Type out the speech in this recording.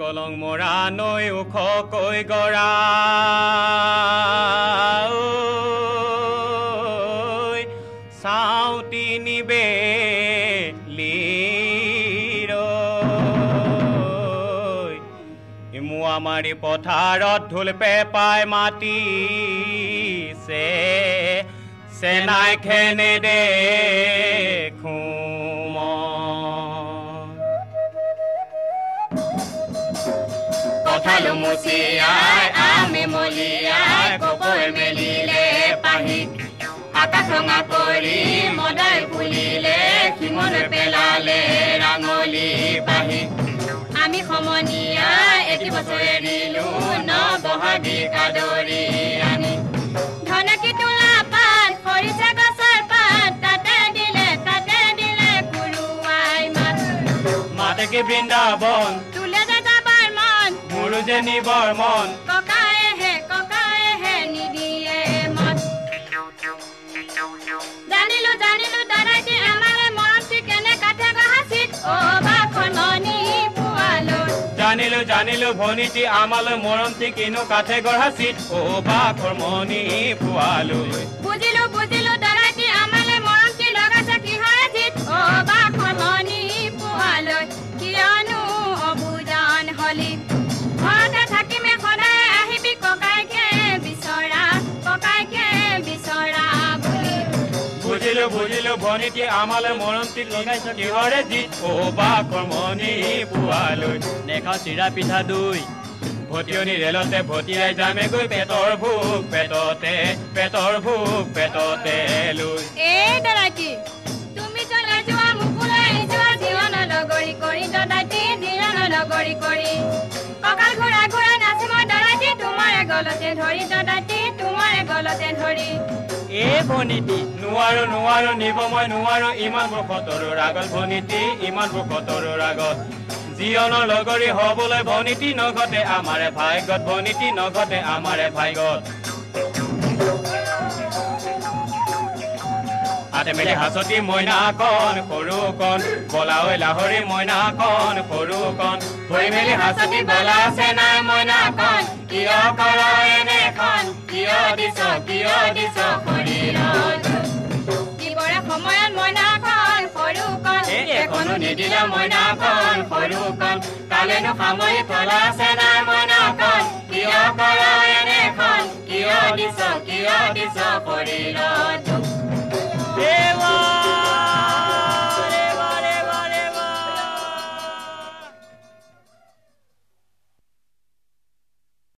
কলং মৰা নৈ ওখকৈ গৰা চাউতি নিবে মুৱা মাৰি পথাৰত ঢোল পেপাই মাতিছে চেনাই খেনে দেখো কঁঠালো মুচিয়াই আমে মলিয়াই কপৈ মেলিলে পাহি আকাশ ৰঙা কৰি মদাই ফুলিলে শিঙলৈ পেলালে ৰাঙলী পাহি আমি সমনীয়া এটি বছৰে দিলো ন বহাগী কাদৰি আনি ধনকি তোলা পাত খৰিচা গছৰ পাত তাতে দিলে কুৰুৱাই মাত মাতে কি বৃন্দাবন তোলে যে যাবাৰ মন মোৰো যে নিবৰ মন ককায়েহে নিদিয়ে মন জানিলো দাদাইটি আমাৰে মৰমটি কেনে কাঠে গহাচিত অ বাখন মনি জানিলো ভনীটি আমালৈ মৰমটি কিনো কাঠে গঢ়াচিত অ বাখৰ মণি পোৱালৈ বুজিলো দাদাইটি আমালৈ মৰমটি লগাইছে কিহৰে জিত অ বাখৰ মণি পোৱালৈ কিয়নো অবুজান হলি ঘৰতে থাকিমে সদায় আহিবি ককাইকে বিচৰা বুলি বুজিলো ভনীটি আমালৈ মৰমটি লগাইছে কিহৰে জিত অ বাখৰ মণি পোৱালৈ নেখাও চিৰা পিঠা দৈ ভটিয়নি ৰেলতে ভটিয়াই যামে গৈ পেটৰ ভোক পেটতে লৈ এই দাদাইটি তুমি চলে যোৱা মুকুলৈ যোৱা জীৱন লগৰী কৰি দাদাইটি জীৱন লগৰী কৰি কঁকাল ঘূৰাই নাচি মই দাদাইটি তোমাৰে গলতে ধৰি দাদাইটি তোমাৰে গলতে ধৰি এ ভনীটি নোৱাৰো নিব মই নোৱাৰো ইমান বখতৰৰ আগত ভনীটি ইমান বখতৰৰ আগত জীৱনৰ লগৰী হবলৈ ভনীটি নঘটে আমাৰে ভাগ্যত ভনীটি নঘটে আমাৰে ভাগ্যত আতে মেলি হাচতি মইনাকণ সৰুকণ বলা ঐ লাহৰি মইনাকণ সৰুকণ ধৰি মেলি হাচতি বলা আছে নাই মইনাকণ কিয় কৰ এনেখন কিয় দিছ শৰীৰত দিবৰে সময়ত মইনাকণ সৰুকণ এখনো নিদিলা মইনাকণ সৰুকণ কালেনো সামৰি থলা আছে নাই মইনাকণ কিয় কৰ এনেখন কিয় দিছ শৰীৰত